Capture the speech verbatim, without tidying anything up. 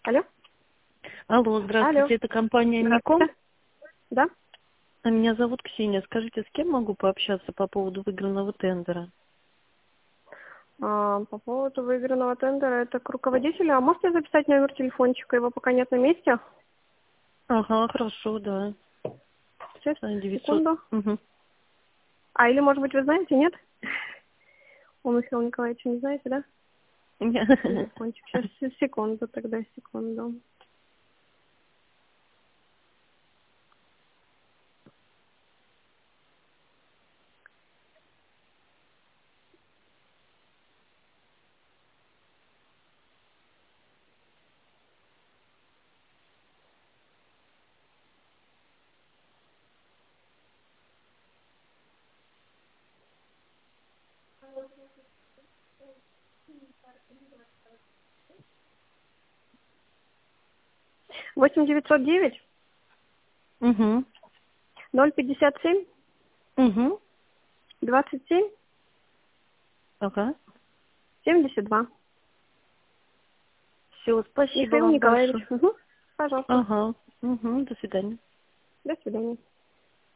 Алло? Алло, Алло. здравствуйте, это компания Миком. Здравствуйте. Да? А меня зовут Ксения. Скажите, с кем могу пообщаться по поводу выигранного тендера? А, по поводу выигранного тендера, это к руководителю. А можете записать номер телефончика? Его пока нет на месте. Ага, хорошо, да. Сейчас, А, девятьсот. секунду. Угу. А, или, может быть, вы знаете, нет? У Михаила Николаевича не знаете, да? Телефончик. Сейчас, секунду тогда, секунду. восемь девятьсот девять Угу. ноль пятьдесят семь Угу. двадцать семь Ага. семьдесят два. Все, спасибо Михаил вам Николаевич. большое. Угу. Пожалуйста. Ага. Угу. До свидания. До свидания.